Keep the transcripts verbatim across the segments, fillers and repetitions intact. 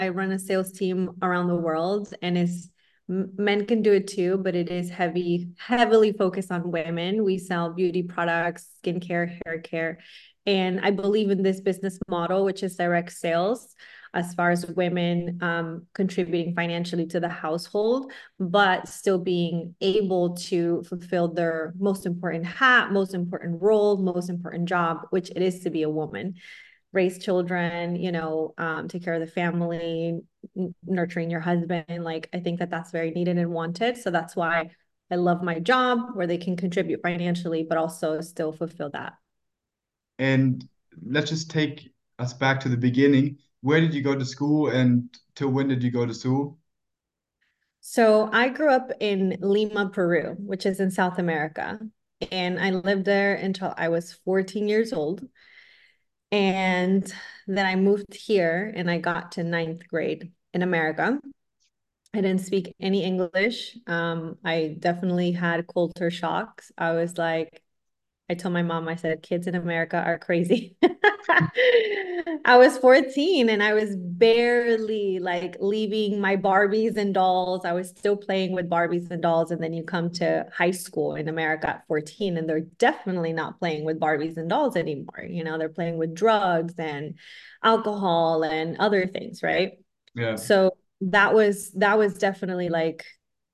I run a sales team around the world, and it's men can do it too, but it is heavy, heavily focused on women. We sell beauty products, skincare, hair care. And I believe in this business model, which is direct sales, as far as women um, contributing financially to the household, but still being able to fulfill their most important hat, most important role, most important job, which it is to be a woman, raise children, you know, um, take care of the family, n- nurturing your husband. Like, I think that that's very needed and wanted. So that's why I love my job where they can contribute financially, but also still fulfill that. And let's just take us back to the beginning. Where did you go to school and till when did you go to school? So I grew up in Lima, Peru, which is in South America. And I lived there until I was fourteen years old. And then I moved here and I got to ninth grade in America. I didn't speak any English. Um, I definitely had culture shocks. I was like, I told my mom, I said, kids in America are crazy. I was fourteen and I was barely like leaving my Barbies and dolls. I was still playing with Barbies and dolls. And then you come to high school in America at fourteen, and they're definitely not playing with Barbies and dolls anymore. You know, they're playing with drugs and alcohol and other things, right? Yeah. So that was that was definitely like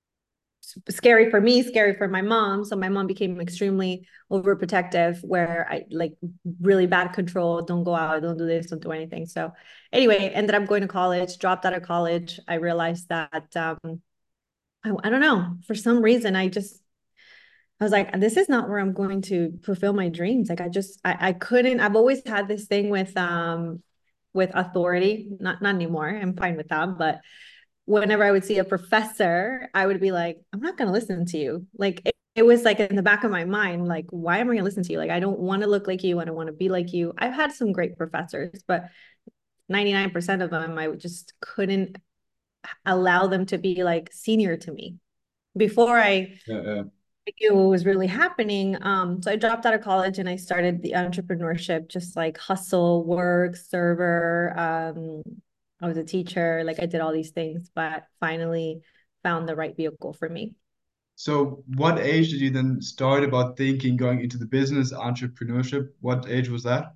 scary for me, scary for my mom. So my mom became extremely overprotective, where I like really bad control. Don't go out, don't do this, don't do anything. So anyway, ended up going to college, dropped out of college. I realized that um I, I don't know, for some reason I just I was like, this is not where I'm going to fulfill my dreams. Like I just I, I couldn't, I've always had this thing with um with authority, not not anymore. I'm fine with that, but whenever I would see a professor, I would be like, I'm not going to listen to you. Like it, it was like in the back of my mind, like, why am I going to listen to you? Like, I don't want to look like you. I don't want to be like you. I've had some great professors, but ninety-nine percent of them, I just couldn't allow them to be like senior to me before I Yeah, yeah. knew what was really happening. Um, so I dropped out of college and I started the entrepreneurship, just like hustle, work, server. Um, I was a teacher, like I did all these things, but finally found the right vehicle for me. So what age did you then start about thinking going into the business entrepreneurship? What age was that?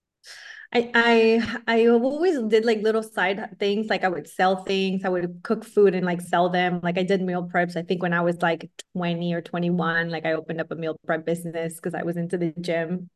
I I I always did like little side things. Like I would sell things. I would cook food and like sell them. Like I did meal preps. I think when I was like twenty or twenty-one, like I opened up a meal prep business because I was into the gym.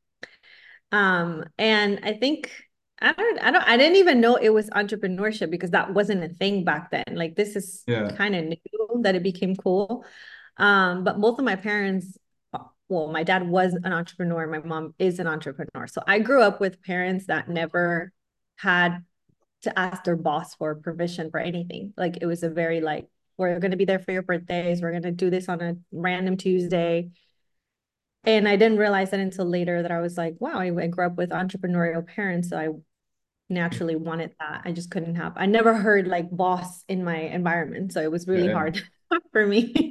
Um, and I think I don't I don't I didn't even know it was entrepreneurship because that wasn't a thing back then. Like this is Yeah. kind of new that it became cool. Um, but both of my parents, well, my dad was an entrepreneur, my mom is an entrepreneur. So I grew up with parents that never had to ask their boss for permission for anything. Like it was a very like, we're going to be there for your birthdays. We're going to do this on a random Tuesday. And I didn't realize that until later that I was like, wow, I, I grew up with entrepreneurial parents. So I naturally wanted that. I just couldn't have, I never heard like boss in my environment. So it was Yeah, really yeah. hard for me.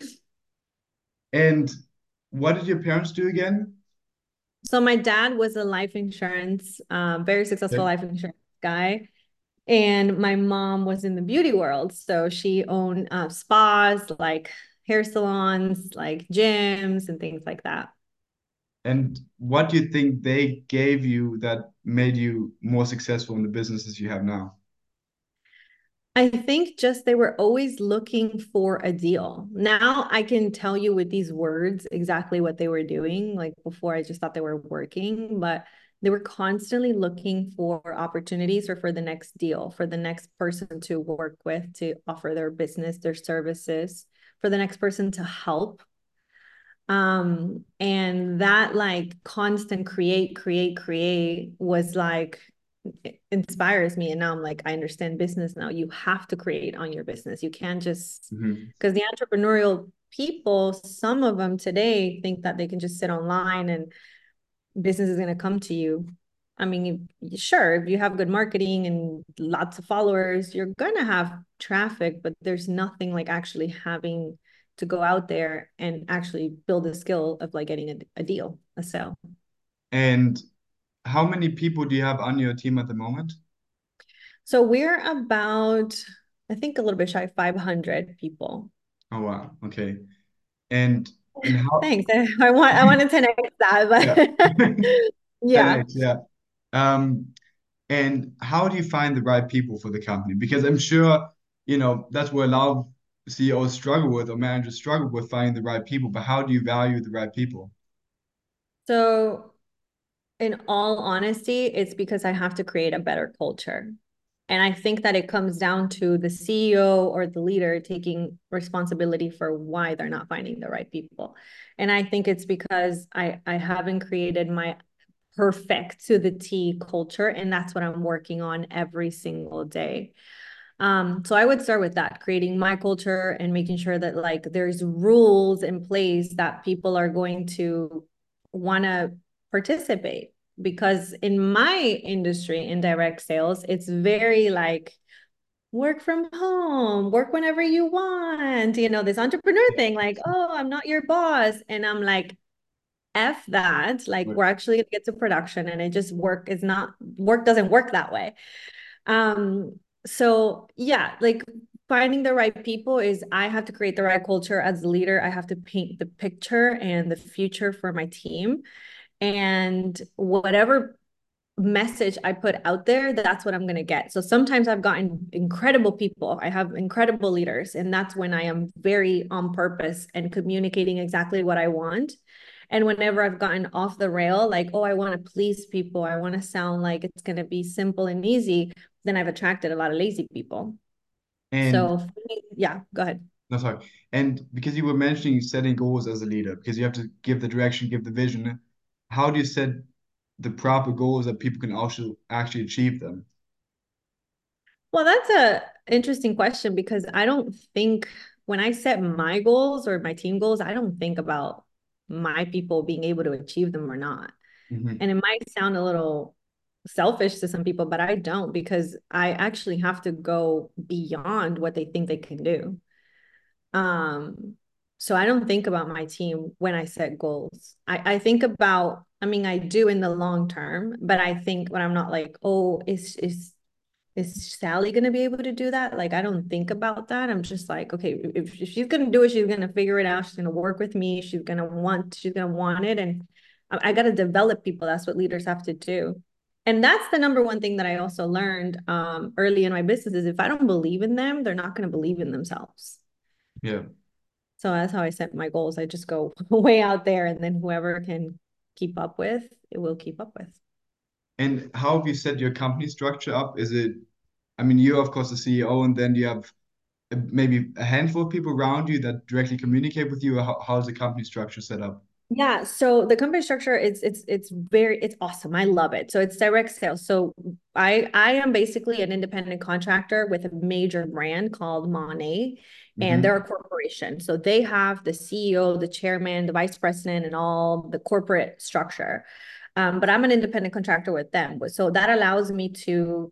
And what did your parents do again? So my dad was a life insurance, um, very successful Okay. life insurance guy. And my mom was in the beauty world. So she owned uh, spas, like hair salons, like gyms and things like that. And what do you think they gave you that made you more successful in the businesses you have now? I think just they were always looking for a deal. Now I can tell you with these words exactly what they were doing. Like before, I just thought they were working, but they were constantly looking for opportunities or for the next deal, for the next person to work with, to offer their business, their services, for the next person to help. Um, and that like constant create, create, create was like it inspires me. And now I'm like, I understand business now. You have to create on your business. You can't just Mhm. because the entrepreneurial people, some of them today think that they can just sit online and business is going to come to you. I mean, sure, if you have good marketing and lots of followers, you're going to have traffic, but there's nothing like actually having to go out there and actually build a skill of like getting a, a deal, a sale. And how many people do you have on your team at the moment? So we're about, I think a little bit shy of five hundred people. Oh wow. Okay. And and how Thanks. I, I want I want to ten x that, yeah. but yeah. ten x, yeah. Um, and how do you find the right people for the company? Because I'm sure, you know, that's where a lot of C E Os struggle with or managers struggle with finding the right people. But how do you value the right people? So in all honesty, it's because I have to create a better culture. And I think that it comes down to the C E O or the leader taking responsibility for why they're not finding the right people. And I think it's because I, I haven't created my perfect to the T culture. And that's what I'm working on every single day. Um, so I would start with that, creating my culture and making sure that like there's rules in place that people are going to want to participate. Because in my industry, in direct sales, it's very like work from home, work whenever you want, you know, this entrepreneur thing, like, oh, I'm not your boss. And I'm like, F that. Like, we're actually gonna get to production and it just work is not work doesn't work that way. Um, so yeah, like finding the right people is I have to create the right culture as a leader. I have to paint the picture and the future for my team. And whatever message I put out there, that's what I'm going to get. So sometimes I've gotten incredible people. I have incredible leaders, and that's when I am very on purpose and communicating exactly what I want. And whenever I've gotten off the rail, like, oh, I want to please people, I want to sound like it's going to be simple and easy, then I've attracted a lot of lazy people. And So, yeah, go ahead. no, sorry. And because you were mentioning setting goals as a leader, because you have to give the direction, give the vision, how do you set the proper goals that people can also actually achieve them? Well, that's a interesting question because I don't think when I set my goals or my team goals, I don't think about my people being able to achieve them or not. Hmm. And it might sound a little selfish to some people, but I don't because I actually have to go beyond what they think they can do. Um, so I don't think about my team when I set goals. I, I think about, I mean, I do in the long term, but I think when I'm not like, oh, is is is Sally going to be able to do that? Like, I don't think about that. I'm just like, okay, if, if she's going to do it, she's going to figure it out. She's going to work with me. She's going to want, she's going to want it. And I, I got to develop people. That's what leaders have to do. And that's the number one thing that I also learned um, early in my business is if I don't believe in them, they're not going to believe in themselves. Yeah. So that's how I set my goals. I just go way out there and then whoever can keep up with, it will keep up with. And how have you set your company structure up? Is it, I mean, you're of course the C E O, and then you have uh, maybe a handful of people around you that directly communicate with you. Or how, how's the company structure set up? Yeah, so the company structure it's it's it's very it's awesome. I love it. So it's direct sales. So I I am basically an independent contractor with a major brand called Monet, and they're a Hmm. corporation. So they have the C E O, the chairman, the vice president, and all the corporate structure. Um, but I'm an independent contractor with them. So that allows me to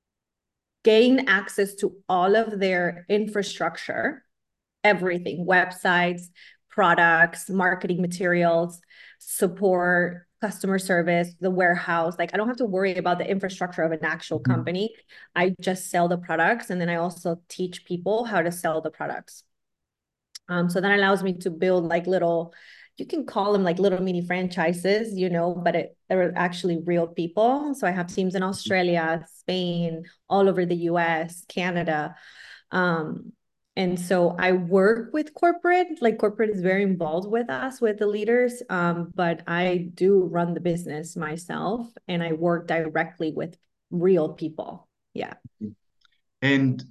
gain access to all of their infrastructure, everything, websites, products, marketing materials, support, customer service, the warehouse. Like I don't have to worry about the infrastructure of an actual Hmm. company. I just sell the products and then I also teach people how to sell the products. Um, so that allows me to build like little, you can call them like little mini franchises, you know, but it, they're actually real people. So I have teams in Australia, Spain, all over the U S, Canada. Um, and so I work with corporate, like corporate is very involved with us, with the leaders. Um, but I do run the business myself and I work directly with real people. Yeah. And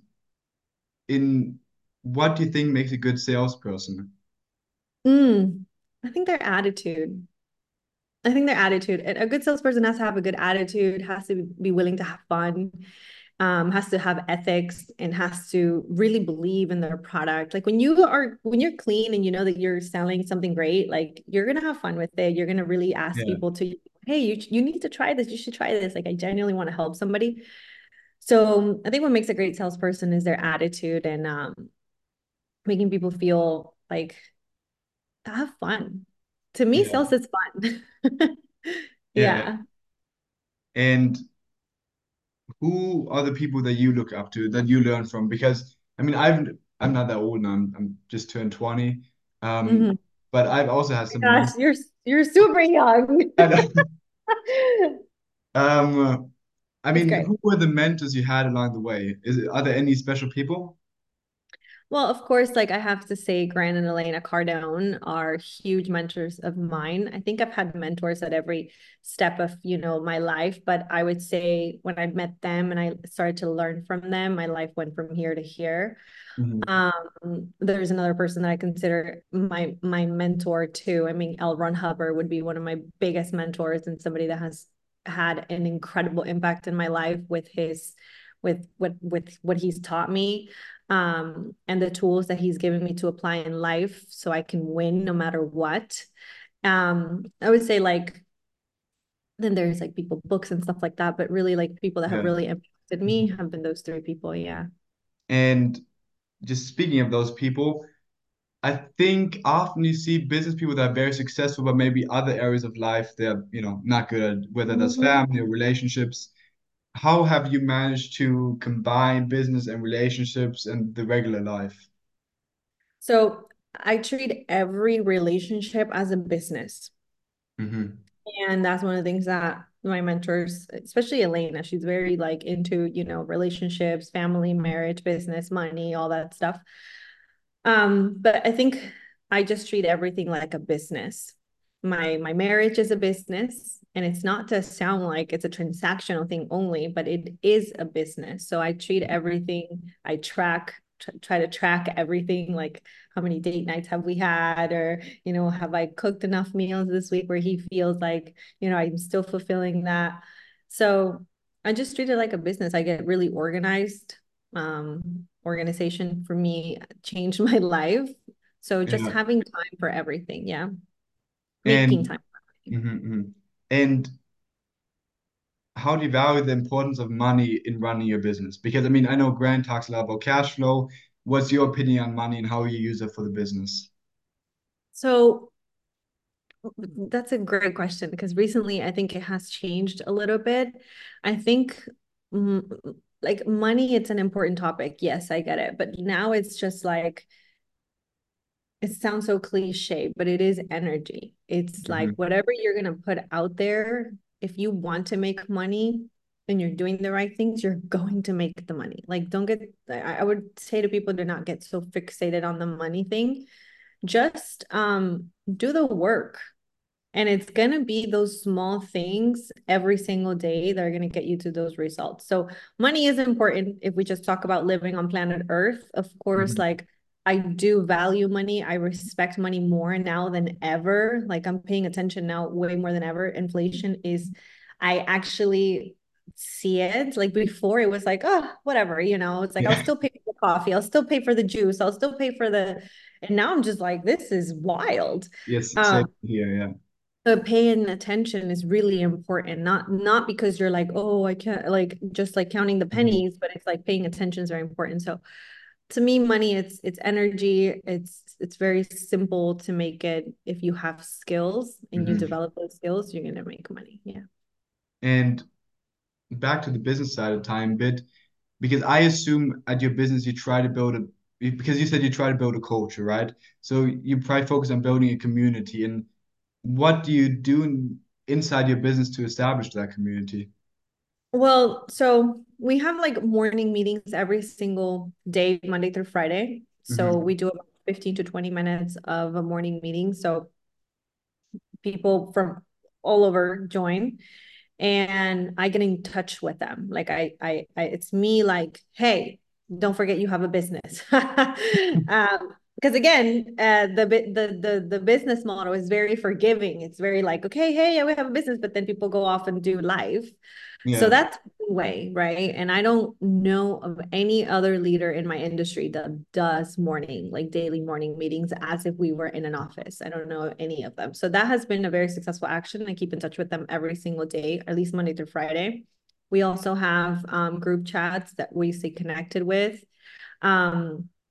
in what do you think makes a good salesperson? Mm, I think their attitude. I think their attitude. A good salesperson has to have a good attitude, has to be willing to have fun, um, has to have ethics, and has to really believe in their product. Like when you are when you're clean and you know that you're selling something great, like you're gonna have fun with it. You're gonna really ask Yeah. people to, hey, you you need to try this. You should try this. Like I genuinely want to help somebody. So I think what makes a great salesperson is their attitude and um, making people feel like have fun. To me, Yeah. sales is fun. Yeah. Yeah. And who are the people that you look up to, that you learn from? Because I mean, I've I'm not that old now. I'm, I'm just turned twenty. Um, Mhm. but I've also had some Gosh, men. you're you're super young. I know. Um, I That's mean, great. who were the mentors you had along the way? Is it, are there any special people? Well, of course, like I have to say, Grant and Elena Cardone are huge mentors of mine. I think I've had mentors at every step of, you know, my life, but I would say when I met them and I started to learn from them, my life went from here to here. Hmm. Um, there's another person that I consider my my mentor too. I mean, L. Ron Hubbard would be one of my biggest mentors and somebody that has had an incredible impact in my life with his with what with what he's taught me, um, and the tools that he's given me to apply in life so I can win no matter what. Um, I would say like then there's like people books and stuff like that, but really like people that have Yeah. really impacted me Mhm. have been those three people. Yeah. And just speaking of those people, I think often you see business people that are very successful, but maybe other areas of life they're, you know, not good at, whether that's Mhm. family or relationships. How have you managed to combine business and relationships and the regular life? So I treat every relationship as a business. Hmm. And that's one of the things that my mentors, especially Elena, she's very like into, you know, relationships, family, marriage, business, money, all that stuff. Um, but I think I just treat everything like a business. My my marriage is a business, and it's not to sound like it's a transactional thing only, but it is a business. So I treat everything, I track, tr- try to track everything, like how many date nights have we had, or you know, have I cooked enough meals this week where he feels like, you know, I'm still fulfilling that. So I just treat it like a business. I get really organized. Um, organization for me changed my life. So just Yeah. having time for everything. Yeah. Making And time. mhm, mhm. And how do you value the importance of money in running your business? Because I mean, I know Grant talks a lot about cash flow. What's your opinion on money and how you use it for the business? So that's a great question because recently I think it has changed a little bit. I think mm, like money, it's an important topic. Yes, I get it. But now it's just like, it sounds so cliche, but it is energy. It's like Hmm. whatever you're going to put out there, if you want to make money and you're doing the right things, you're going to make the money. Like, don't get, I would say to people, do not get so fixated on the money thing. Just um, do the work. And it's going to be those small things every single day that are going to get you to those results. So, money is important if we just talk about living on planet Earth. Of course, Hmm. like I do value money. I respect money more now than ever. Like I'm paying attention now way more than ever. Inflation is, I actually see it. Like before, it was like, oh, whatever, you know, it's like I'll Yeah. still pay for the coffee, I'll still pay for the juice, I'll still pay for the, and now I'm just like, this is wild. Yes, same Um, here. Yeah. so paying attention is really important, not not because you're like, oh, I can't, like just like counting the Hmm. pennies, but it's like paying attention is very important. So to me, money, it's it's energy. It's it's very simple to make it. If you have skills and you Hmm. develop those skills, you're gonna make money. Yeah. And back to the business side of time bit, because I assume at your business you try to build a, because you said you try to build a culture, right? So you probably focus on building a community. And what do you do in, inside your business to establish that community? Well, so we have like morning meetings every single day, Monday through Friday. So Hmm. we do about fifteen to twenty minutes of a morning meeting. So people from all over join and I get in touch with them. Like I, I, I it's me like, hey, don't forget you have a business. um, because again, uh, the, the the the business model is very forgiving. It's very like, okay, hey, yeah, we have a business, but then people go off and do life. So Yeah. that's one way, right? And I don't know of any other leader in my industry that does morning, like daily morning meetings as if we were in an office. I don't know any of them. So that has been a very successful action. I keep in touch with them every single day, at least Monday through Friday. We also have um, group chats that we stay connected with. Um,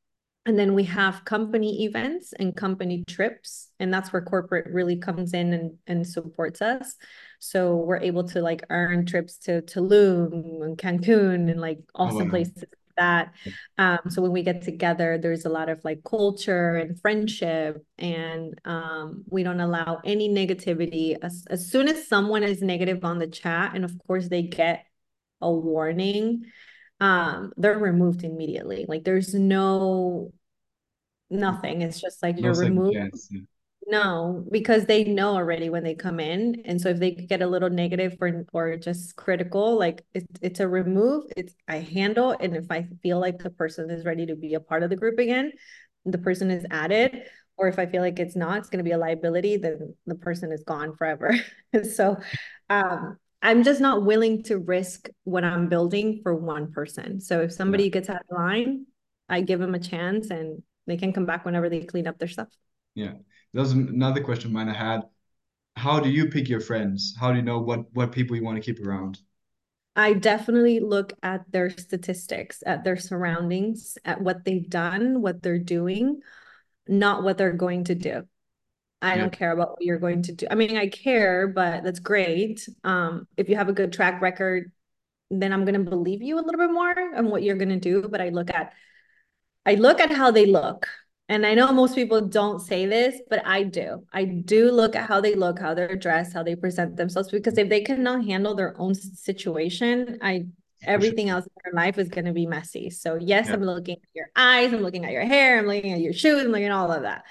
And then we have company events and company trips, and that's where corporate really comes in and, and supports us. So we're able to like earn trips to Tulum and Cancun and like Oh awesome wow. places like that. Um, so when we get together, there's a lot of like culture and friendship, and um, we don't allow any negativity. As, as soon as someone is negative on the chat, and of course they get a warning, um, they're removed immediately. Like there's no nothing. It's just like No you're second removed. chance. Yeah. No, because they know already when they come in. And so if they get a little negative or or just critical, like it's it's a remove, it's I handle. And if I feel like the person is ready to be a part of the group again, the person is added. Or if I feel like it's not, it's going to be a liability, then the person is gone forever. So um I'm just not willing to risk what I'm building for one person. So if Yeah. somebody gets out of line, I give them a chance and they can come back whenever they clean up their stuff. Yeah. That was another question of mine I had. How do you pick your friends? How do you know what what people you want to keep around? I definitely look at their statistics, at their surroundings, at what they've done, what they're doing, not what they're going to do. I Yeah. don't care about what you're going to do. I mean, I care, but that's great. Um, if you have a good track record, then I'm going to believe you a little bit more on what you're going to do. But I look at I look at how they look. And I know most people don't say this, but I do. I do look at how they look, how they're dressed, how they present themselves, because if they cannot handle their own situation, I For sure. everything else in their life is going to be messy. So yes, Yeah. I'm looking at your eyes, I'm looking at your hair, I'm looking at your shoes, I'm looking at all of that.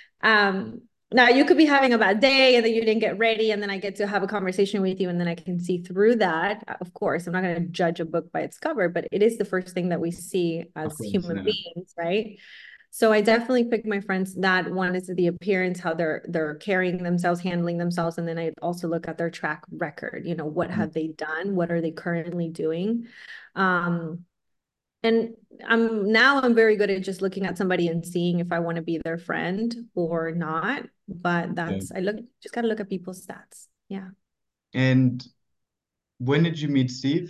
Um, now you could be having a bad day and then you didn't get ready, and then I get to have a conversation with you, and then I can see through that. Of course, I'm not going to judge a book by its cover, but it is the first thing that we see Of as course. human Yeah. beings, right? So I definitely pick my friends that one is the appearance, how they're they're carrying themselves, handling themselves, and then I also look at their track record. You know, what Mhm. have they done? What are they currently doing? Um, and I'm now I'm very good at just looking at somebody and seeing if I want to be their friend or not. But Yeah. that's I look just gotta look at people's stats. Yeah. And when did you meet Steve?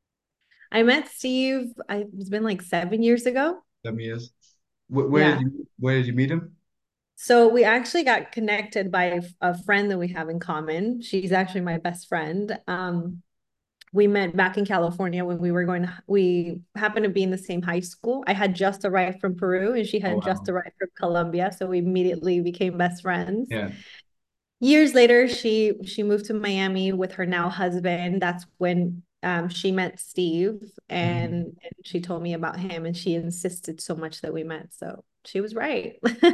I met Steve, I it's been like seven years ago. Seven years. Where, where did Yeah. you where did you meet him? So we actually got connected by a, a friend that we have in common. She's actually my best friend. Um, we met back in California when we were going to, we happened to be in the same high school. I had just arrived from Peru and she Oh had just wow. arrived from Colombia. So we immediately became best friends. Yeah. Years later, she she moved to Miami with her now husband. That's when um, she met Steve, and, Mhm. and she told me about him, and she insisted so much that we met. So she was right.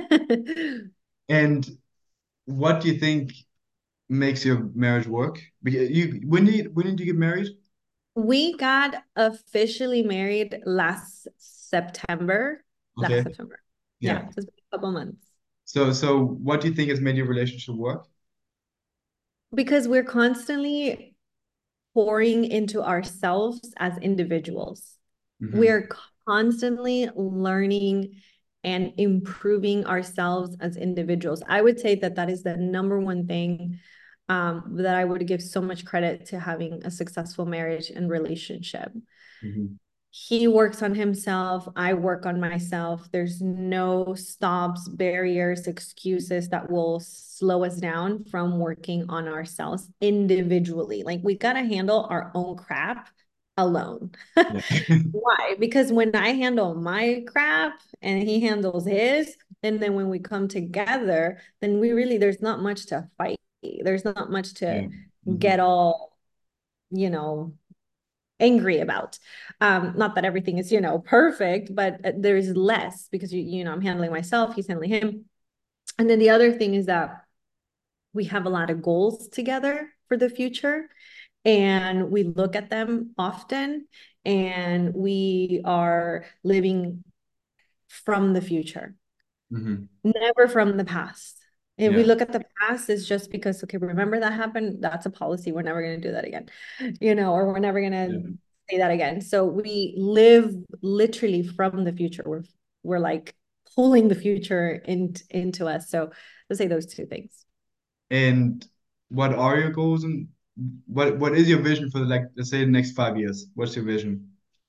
And what do you think makes your marriage work? Because you when did you, when did you get married? We got officially married last September. Last Okay. September. Yeah, Yeah. so it's been a couple months. So so what do you think has made your relationship work? Because we're constantly pouring into ourselves as individuals. Hmm. We're constantly learning and improving ourselves as individuals. I would say that that is the number one thing um, that I would give so much credit to having a successful marriage and relationship. Hmm. He works on himself, I work on myself. There's no stops, barriers, excuses that will slow us down from working on ourselves individually. Like we got to handle our own crap alone. Yeah. Why? Because when I handle my crap and he handles his, and then when we come together, then we really, there's not much to fight. There's not much to Yeah. Hmm. get all, you know, angry about. Um, not that everything is, you know, perfect, but uh, there's less because you, you know, I'm handling myself, he's handling him. And then the other thing is that we have a lot of goals together for the future and we look at them often and we are living from the future, Hmm. never from the past. If we Yeah. look at the past, it's just because, okay, remember that happened? That's a policy. We're never going to do that again, you know, or we're never going Yeah. to say that again. So we live literally from the future. We're, we're like pulling the future in, into us. So let's say those two things. And what are your goals and what what is your vision for the like let's say the next five years? What's your vision?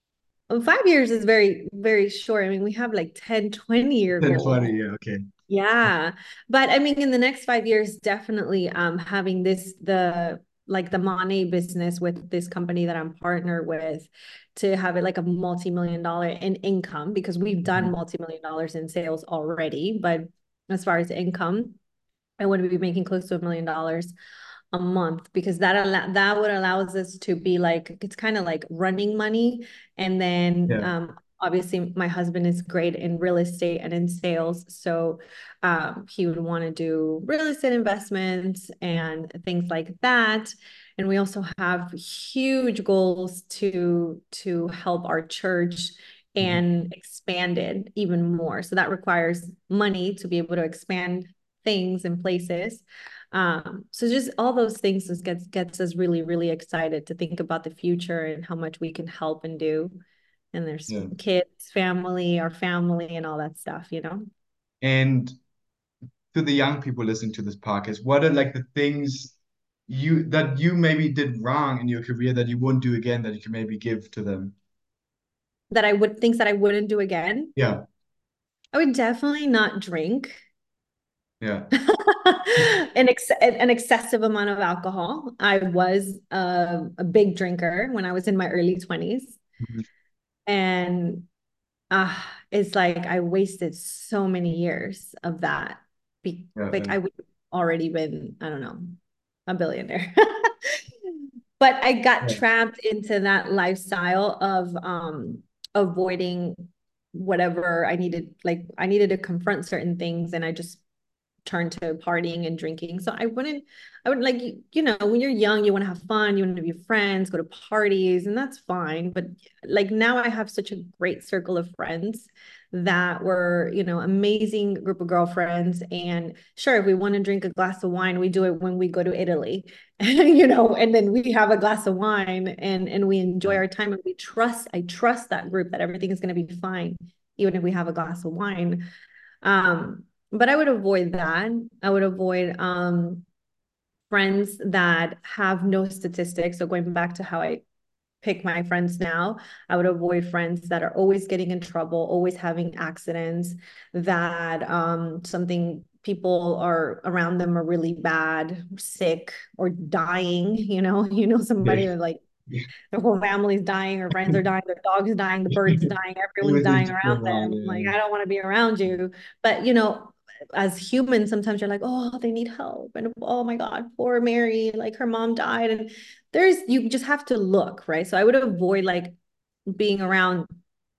Um, five years is very, very short. I mean, we have like ten, twenty year Then goals. twenty, yeah, okay. Yeah. But I mean, in the next five years, definitely um having this the like the Money business with this company that I'm partnered with to have it like a multi-million dollar in income because we've done Mhm. multi-million dollars in sales already. But as far as income, I want to be making close to a million dollars a month because that allow that would allows us to be like it's kind of like running money and then Yeah, um obviously my husband is great in real estate and in sales so um he would want to do real estate investments and things like that and we also have huge goals to to help our church mhm, and expand it even more so that requires money to be able to expand things and places um, so just all those things just gets gets us really, really excited to think about the future and how much we can help and do. And there's yeah. kids, family, our family, and all that stuff, you know. And to the young people listening to this podcast, what are like the things you that you maybe did wrong in your career that you wouldn't do again that you can maybe give to them? That I would things that I wouldn't do again. Yeah, I would definitely not drink yeah. an ex an excessive amount of alcohol. I was a, a big drinker when I was in my early twenties. Mhm. And uh, it's like I wasted so many years of that. Be Yeah, like yeah, I would already been, I don't know, a billionaire. But I got yeah, trapped into that lifestyle of um avoiding whatever I needed. Like I needed to confront certain things and I just turn to partying and drinking. So I wouldn't, I would like, you know, when you're young, you want to have fun, you want to be friends, go to parties, and that's fine. But like now I have such a great circle of friends that were, you know, amazing group of girlfriends. And sure, if we want to drink a glass of wine, we do it when we go to Italy, you know, and then we have a glass of wine and and we enjoy yeah. our time and we trust, I trust that group that everything is going to be fine, even if we have a glass of wine. Um, but I would avoid that. I would avoid um friends that have no statistics. So going back to how I pick my friends now, I would avoid friends that are always getting in trouble, always having accidents, that um something people are around them are really bad, sick, or dying, you know, you know, Yeah. somebody that like Yeah. their whole family's dying, her friends are dying, their dog's dying, the bird's dying, everyone's dying Everything's around going on. them. Like, Yeah, I don't want to be around you. But, you know, as humans, sometimes you're like, oh, they need help. And oh my God, poor Mary, like her mom died. And there's, you just have to look, right? So I would avoid like being around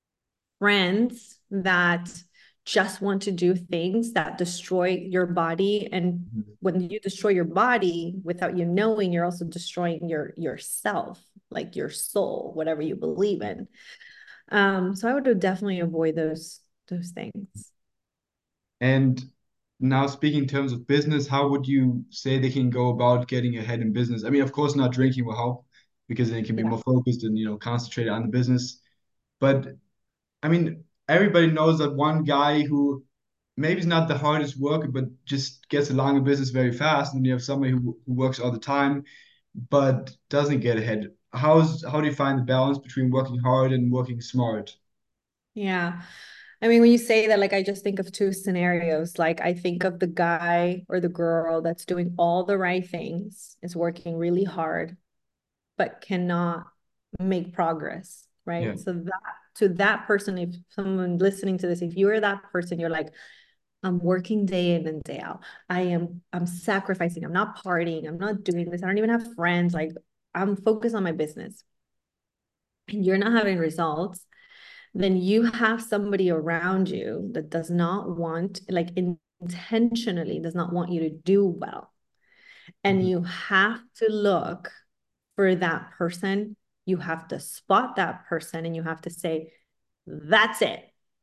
friends that just want to do things that destroy your body. And yeah. when you destroy your body without you knowing, you're also destroying your yourself, like your soul, whatever you believe in. Um, so I would definitely avoid those those things. And now speaking in terms of business, how would you say they can go about getting ahead in business? I mean, of course, not drinking will help because they can be Yeah. more focused and, you know, concentrate on the business. But I mean, everybody knows that one guy who maybe is not the hardest worker, but just gets along in business very fast. And you have somebody who, who works all the time, but doesn't get ahead. How's how do you find the balance between working hard and working smart? Yeah. I mean, when you say that, like, I just think of two scenarios. Like, I think of the guy or the girl that's doing all the right things, is working really hard, but cannot make progress, Yeah. right? So that to that person, if someone listening to this, if you are that person, you're like, I'm working day in and day out. I am, I'm sacrificing. I'm not partying. I'm not doing this. I don't even have friends. Like, I'm focused on my business. And you're not having results, then you have somebody around you that does not want, like intentionally does not want you to do well. And Mhm. you have to look for that person. You have to spot that person and you have to say, that's it.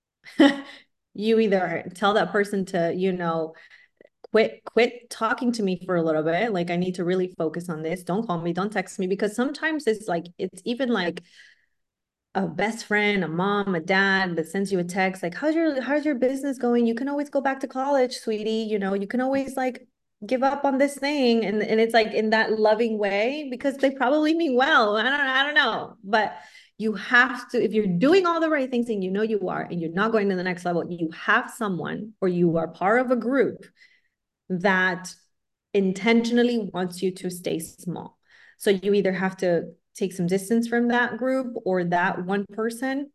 You either tell that person to, you know, quit quit talking to me for a little bit, like I need to really focus on this, don't call me, don't text me, because sometimes it's like it's even like a best friend, a mom, a dad that sends you a text like, how's your how's your business going? You can always go back to college, sweetie. You know, you can always like give up on this thing. And, and it's like in that loving way because they probably mean well. I don't I don't know. But You have to, if you're doing all the right things and you know you are, and you're not going to the next level, you have someone, or you are part of a group that intentionally wants you to stay small. So you either have to take some distance from that group or that one person,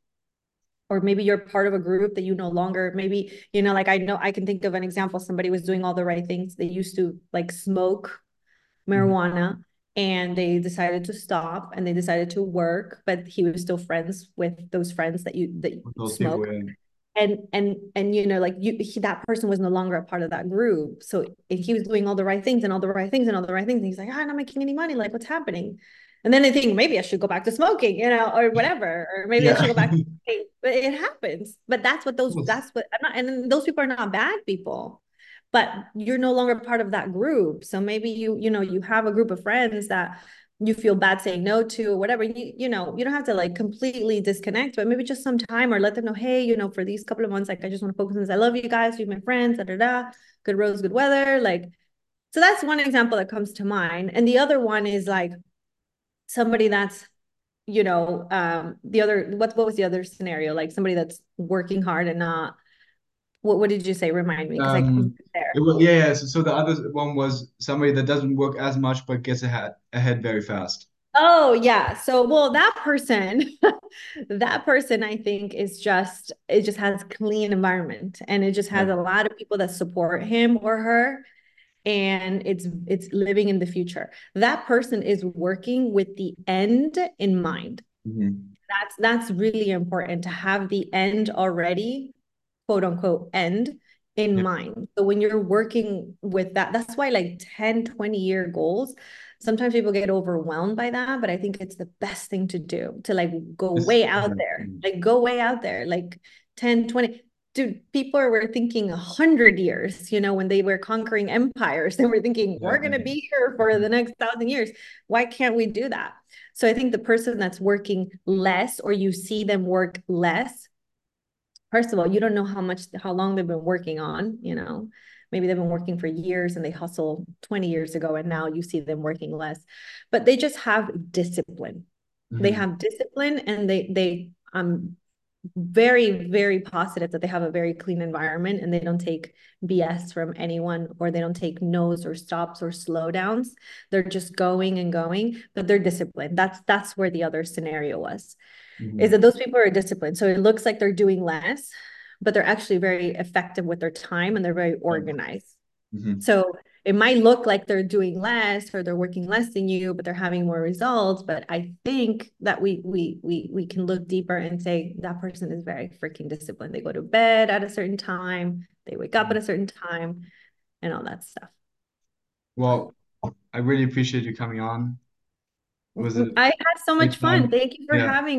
or maybe you're part of a group that you no longer, maybe, you know, like I know I can think of an example. Somebody was doing all the right things. They used to like smoke Mhm. marijuana and they decided to stop and they decided to work, but he was still friends with those friends that you that With those people, smoke. yeah. And and and you know, like you he, that person was no longer a part of that group. So he was doing all the right things and all the right things and all the right things. And he's like, ah, I'm not making any money. Like, what's happening? And then I think maybe I should go back to smoking, you know, or whatever, or maybe I Yeah. should go back to smoking. But it happens. But that's what those Yes. that's what I'm not, and those people are not bad people, but you're no longer part of that group. So maybe you, you know, you have a group of friends that you feel bad saying no to or whatever. You, you know, you don't have to like completely disconnect, but maybe just some time, or let them know, hey, you know, for these couple of months, like I just want to focus on this. I love you guys, you're my friends, da da da. Good roads, good weather. Like, so that's one example that comes to mind. And the other one is like somebody that's, you know, um, the other, what what was the other scenario? Like somebody that's working hard and not, what what did you say? Remind me, because I Um, wasn't there. it was, yeah, yeah. So, so the other one was somebody that doesn't work as much but gets ahead ahead very fast. Oh, yeah. So, well, that person, that person, I think is just, it just has clean environment and it just has Yeah. a lot of people that support him or her. And it's, it's living in the future. That person is working with the end in mind. Hmm. That's, that's really important to have the end already, quote unquote, end in Yeah. mind. So when you're working with that, that's why like ten, twenty year goals, sometimes people get overwhelmed by that, but I think it's the best thing to do, to like go It's, way out there, like go way out there, like ten, twenty. Dude, people were thinking a hundred years, you know, when they were conquering empires, they were thinking, yeah. we're going to be here for the next thousand years. Why can't we do that? So I think the person that's working less, or you see them work less, first of all, you don't know how much, how long they've been working on, you know, maybe they've been working for years and they hustled twenty years ago and now you see them working less, but they just have discipline. They Hmm. have discipline and they, they, um, very, very positive that they have a very clean environment and they don't take B S from anyone, or they don't take no's or stops or slowdowns. They're just going and going, but they're disciplined. That's that's where the other scenario was, is that Hmm. those people are disciplined. So it looks like they're doing less, but they're actually very effective with their time and they're very organized. Hmm. So it might look like they're doing less or they're working less than you, but they're having more results. But I think that we we we we can look deeper and say that person is very freaking disciplined. They go to bed at a certain time, they wake up at a certain time, and all that stuff. Well, I really appreciate you coming on. It was a I had so much great fun. time. Thank you for Yeah. having